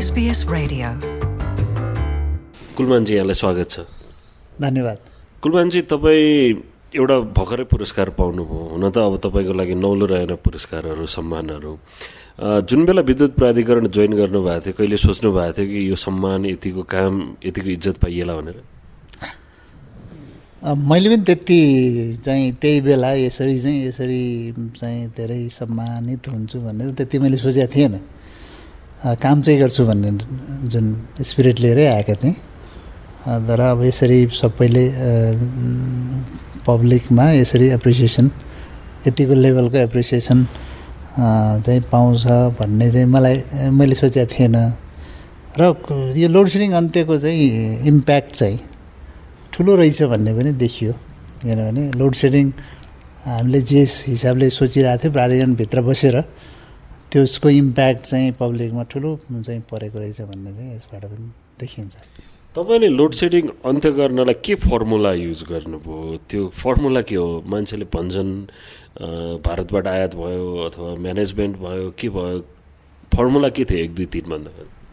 SBS Radio. कुलमानजी, यहाँलाई स्वागत छ। धन्यवाद। कुलमानजी, तपाईँ एउटा भर्खरै पुरस्कार पाउनुभयो। हुन त अब तपाईँको लागि नौलो रहेन पुरस्कारहरू, सम्मानहरू। जुन बेला विद्युत प्राधिकरण जोइन गर्नुभएको थियो, कहिले सोच्नु भएको थियो कि यो सम्मान, यतिको काम, यतिको इज्जत पाइएला भनेर? मैले पनि त्यही बेला यसरी चाहिँ धेरै सम्मानित हुन्छु भनेर त्यति मैले सोचेको थिएन। काम चाहिँ गर्छु भन्ने जुन स्पिरिट लिएरै आएका थिएँ। तर अब यसरी सबैले पब्लिकमा यसरी एप्रिसिएसन, यतिको लेभलको एप्रिसिएसन चाहिँ पाउँछ भन्ने चाहिँ मैले सोचेको थिएन। र यो लोड सेडिङ अन्त्यको चाहिँ इम्प्याक्ट चाहिँ ठुलो रहेछ भन्ने पनि देखियो। किनभने लोड सेडिङ हामीले जे हिसाबले सोचिरहेको थियो प्राधिकरणभित्र बसेर, त्यसको इम्प्याक्ट चाहिँ पब्लिकमा ठुलो चाहिँ परेको रहेछ भन्ने चाहिँ यसबाट पनि देखिन्छ। तपाईँले लोड सेडिङ अन्त्य गर्नलाई के फर्मुला युज गर्नुभयो? त्यो फर्मुला के हो? मान्छेले भन्छन् भारतबाट आयात भयो अथवा म्यानेजमेन्ट भयो, के भयो? फर्मुला के थियो 1, 2, 3 भन्दा?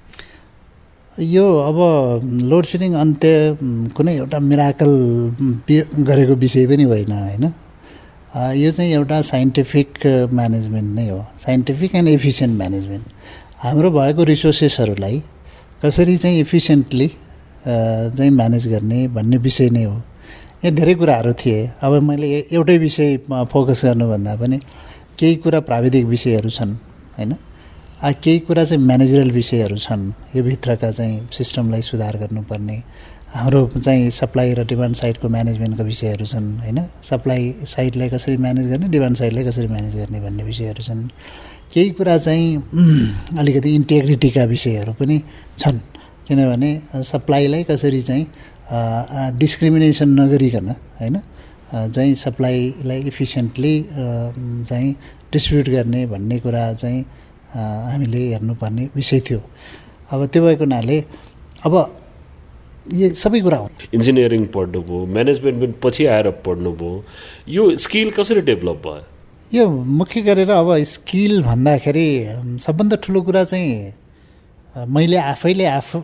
यो अब लोड सेडिङ अन्त्य कुनै एउटा मिराकल गरेको विषय पनि होइन। यो चाहिँ एउटा साइन्टिफिक म्यानेजमेन्ट नै हो, साइन्टिफिक एन्ड एफिसियन्ट म्यानेजमेन्ट। हाम्रो भएको रिसोर्सेसहरूलाई कसरी चाहिँ एफिसियन्टली चाहिँ म्यानेज गर्ने भन्ने विषय नै हो। यहाँ धेरै कुराहरू थिए। अब मैले एउटै विषय फोकस गर्नुभन्दा पनि केही कुरा प्राविधिक विषयहरू छन् होइन, केही कुरा चाहिँ म्यानेजरल विषयहरू छन्। यो भित्रका चाहिँ सिस्टमलाई सुधार गर्नुपर्ने, हाम्रो चाहिँ सप्लाई र डिमान्ड साइडको म्यानेजमेन्टको विषयहरू छन् होइन। सप्लाई साइडलाई कसरी म्यानेज गर्ने, डिमान्ड साइडलाई कसरी म्यानेज गर्ने भन्ने विषयहरू छन्। केही कुरा चाहिँ अलिकति इन्टेग्रिटीका विषयहरू पनि छन्। किनभने सप्लाईलाई कसरी चाहिँ डिस्क्रिमिनेसन नगरिकन होइन चाहिँ सप्लाईलाई इफिसियन्टली चाहिँ डिस्ट्रिब्युट गर्ने भन्ने कुरा चाहिँ हामीले हेर्नुपर्ने विषय थियो। अब त्यो भएको हुनाले अब यो सबै कुरा हो। इन्जिनियरिङ पढ्नुभयो, म्यानेजमेन्ट पनि पछि आएर पढ्नुभयो। यो स्किल कसरी डेभलप भयो? यो मुख्य गरेर अब स्किल भन्दाखेरि सबभन्दा ठुलो कुरा चाहिँ मैले आफैले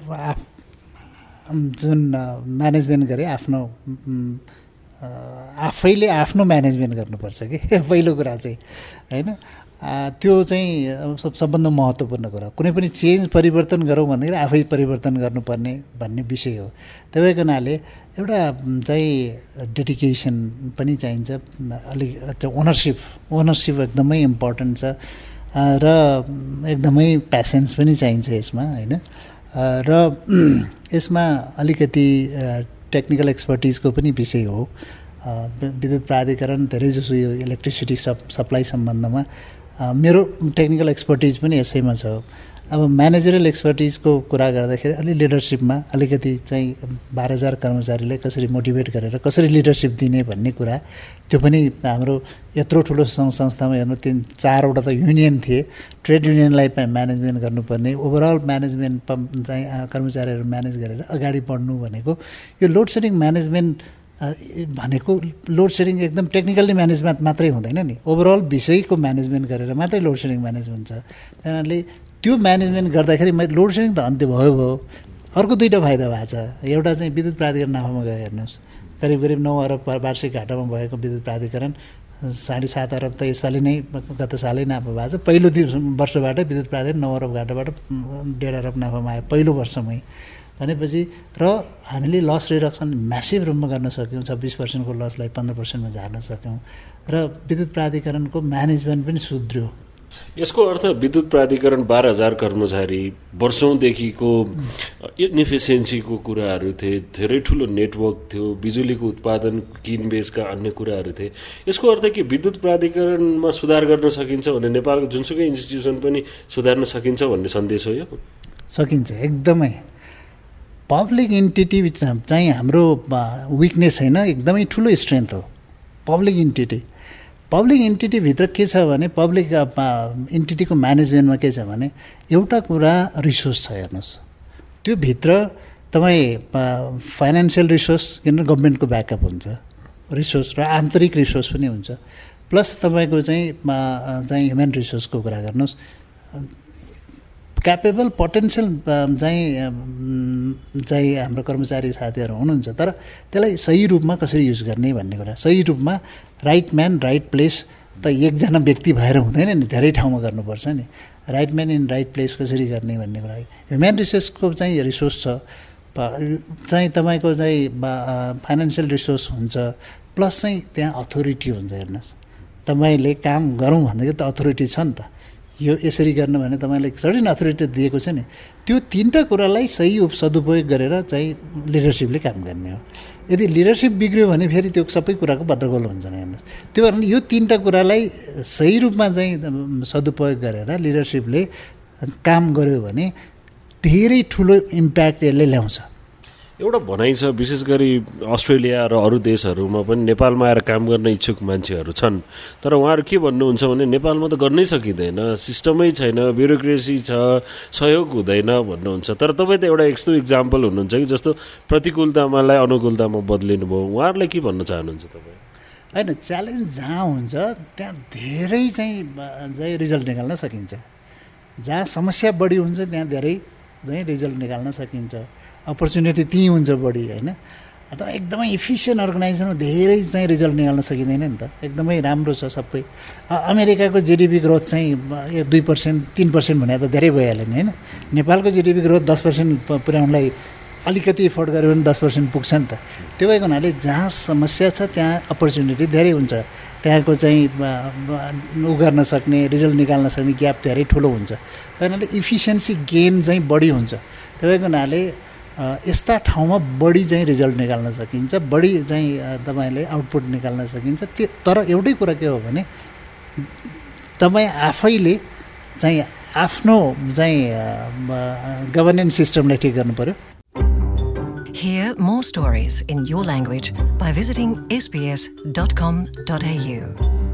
जुन म्यानेजमेन्ट गरेँ, आफैले आफ्नो म्यानेजमेन्ट गर्नुपर्छ कि पहिलो कुरा चाहिँ होइन। त्यो चाहिँ सबभन्दा महत्त्वपूर्ण कुरा। कुनै पनि चेन्ज परिवर्तन गरौँ भन्दाखेरि आफै परिवर्तन गर्नुपर्ने भन्ने विषय हो। त्यो भएको हुनाले एउटा चाहिँ डेडिकेसन पनि चाहिन्छ, अलिक ओनरसिप एकदमै इम्पोर्टेन्ट छ र एकदमै प्यासेन्स पनि चाहिन्छ यसमा होइन। र यसमा अलिकति टेक्निकल एक्सपर्टिजको पनि विषय हो। विद्युत प्राधिकरण धेरैजसो यो इलेक्ट्रिसिटी सप्लाई सम्बन्धमा मेरो टेक्निकल एक्सपर्टिज पनि यसैमा छ। अब म्यानेजरल एक्सपर्टिजको कुरा गर्दाखेरि लिडरसिपमा अलिकति चाहिँ 12,000 कर्मचारीलाई कसरी मोटिभेट गरेर कसरी लिडरसिप दिने भन्ने कुरा, त्यो पनि हाम्रो यत्रो ठुलो संस्थामा हेर्नु 3-4वटा त युनियन थिए। ट्रेड युनियनलाई म्यानेजमेन्ट गर्नुपर्ने, ओभरअल म्यानेजमेन्ट चाहिँ कर्मचारीहरू म्यानेज गरेर अगाडि बढ्नु भनेको यो लोड सेडिङ म्यानेजमेन्ट भनेको लोड सेडिङ एकदम टेक्निकल्ली म्यानेजमेन्ट मात्रै हुँदैन नि, ओभरअल विषयको म्यानेजमेन्ट गरेर मात्रै लोड सेडिङ म्यानेज हुन्छ। त्यही कारणले त्यो म्यानेजमेन्ट गर्दाखेरि लोड सेडिङ त अन्त्य भयो। अर्को दुईवटा फाइदा भएको छ। एउटा चाहिँ विद्युत प्राधिकरण नाफामा गयो हेर्नुहोस्, करिब 9 अरब वार्षिक घाटामा भएको विद्युत प्राधिकरण 7.5 अरब त यसपालि नै गत सालै नाफा भएको छ। पहिलो वर्षबाटै विद्युत प्राधिकरण 9 अरब घाटाबाट 1.5 अरब नाफामा आयो पहिलो वर्षमै भनेपछि। र हामीले लस रिडक्सन म्यासिभ रूपमा गर्न सक्यौँ। 26% लसलाई 15%मा झार्न सक्यौँ र विद्युत प्राधिकरणको म्यानेजमेन्ट पनि सुध्रियो। यसको अर्थ विद्युत प्राधिकरण 12,000 कर्मचारी, वर्षौँदेखिको इनएफिसियन्सीको कुराहरू थिए, धेरै ठुलो नेटवर्क थियो, बिजुलीको उत्पादन किनबेचका अन्य कुराहरू थिए। यसको अर्थ कि विद्युत प्राधिकरणमा सुधार गर्न सकिन्छ भने नेपालको जुनसुकै इन्स्टिट्युसन पनि सुधार्न सकिन्छ भन्ने सन्देश हो यो? सकिन्छ एकदमै। पब्लिक इन्टिटी चाहिँ हाम्रो विकनेस होइन, एकदमै ठुलो स्ट्रेन्थ हो पब्लिक इन्टिटी। पब्लिक इन्टिटीभित्र के छ भने पब्लिक इन्टिटीको म्यानेजमेन्टमा के छ भने एउटा कुरा रिसोर्स छ हेर्नुहोस्। त्यो भित्र तपाईँ फाइनेन्सियल रिसोर्स, किनभने गभर्मेन्टको ब्याकअप हुन्छ रिसोर्स र आन्तरिक रिसोर्स पनि हुन्छ, प्लस तपाईँको चाहिँ ह्युमन रिसोर्सको कुरा गर्नुहोस्। क्यापेबल पोटेन्सियल चाहिँ हाम्रो कर्मचारी साथीहरू हुनुहुन्छ, तर त्यसलाई सही रूपमा कसरी युज गर्ने भन्ने कुरा, सही रूपमा राइट म्यान राइट प्लेस त एकजना व्यक्ति भएर हुँदैन नि, धेरै ठाउँमा गर्नुपर्छ नि। Right man in right place कसरी गर्ने भन्ने कुरा, ह्युमन रिसोर्सको चाहिँ रिसोर्स छ, चाहिँ तपाईँको चाहिँ फाइनेन्सियल रिसोर्स हुन्छ, प्लस चाहिँ त्यहाँ अथोरिटी हुन्छ। हेर्नुहोस्, तपाईँले काम गरौँ भन्दाखेरि त अथोरिटी छ नि त, यो यसरी गर्नु भने तपाईँलाई सर्टेन अथोरिटी दिएको छ नि। त्यो तिनवटा कुरालाई सही सदुपयोग गरेर चाहिँ लिडरसिपले काम गर्ने हो। यदि लिडरसिप बिग्रियो भने फेरि त्यो सबै कुराको बद्रगोल हुन्छ नि। हेर्नुहोस्, त्यो भएर यो तिनवटा कुरालाई सही रूपमा चाहिँ सदुपयोग गरेर लिडरसिपले काम गर्यो भने धेरै ठुलो इम्प्याक्ट यसले ल्याउँछ। एउटा भनाइ छ, विशेष गरी अस्ट्रेलिया र अरू देशहरूमा पनि नेपालमा आएर काम गर्न इच्छुक मान्छेहरू छन्, तर उहाँहरू के भन्नुहुन्छ भने नेपालमा त गर्नै सकिँदैन, सिस्टमै छैन, ब्युरोक्रेसी छ, सहयोग हुँदैन भन्नुहुन्छ। तर तपाईँ त एउटा यस्तो इक्जाम्पल हुनुहुन्छ कि जस्तो प्रतिकूलतामालाई अनुकूलतामा बदलिनु भयो, उहाँहरूलाई के भन्न चाहनुहुन्छ तपाईँ? होइन, च्यालेन्ज जहाँ हुन्छ त्यहाँ धेरै चाहिँ रिजल्ट निकाल्न सकिन्छ। जहाँ समस्या बढी हुन्छ त्यहाँ धेरै चाहिँ रिजल्ट निकाल्न सकिन्छ। अपर्च्युनिटी त्यहीँ हुन्छ बढी, होइन? अथवा एकदमै इफिसियन्ट अर्गनाइजेसनमा धेरै चाहिँ रिजल्ट निकाल्न सकिँदैन नि त। एकदमै राम्रो छ सबै। अमेरिकाको जिडिपी ग्रोथ चाहिँ 2% 3% भने त धेरै भइहाल्यो नि, होइन? नेपालको जिडिपी ग्रोथ 10% पुर्याउनलाई अलिकति एफोर्ड गऱ्यो भने 10% पुग्छ नि त। त्यो भएको हुनाले जहाँ समस्या छ त्यहाँ अपर्च्युनिटी धेरै हुन्छ, त्यहाँको चाहिँ उ गर्न सक्ने, रिजल्ट निकाल्न सक्ने ग्याप धेरै ठुलो हुन्छ। त्यही हुनाले इफिसियन्सी गेन चाहिँ बढी हुन्छ। त्यो भएको हुनाले यस्ता ठाउँमा बढी चाहिँ रिजल्ट निकाल्न सकिन्छ, बढी चाहिँ तपाईँले आउटपुट निकाल्न सकिन्छ। त्यो तर एउटै कुरा के हो भने तपाईँ आफैले चाहिँ आफ्नो चाहिँ गभर्नेन्स सिस्टमलाई ठिक गर्नु पर्यो। Hear more stories in your language by visiting sbs.com.au.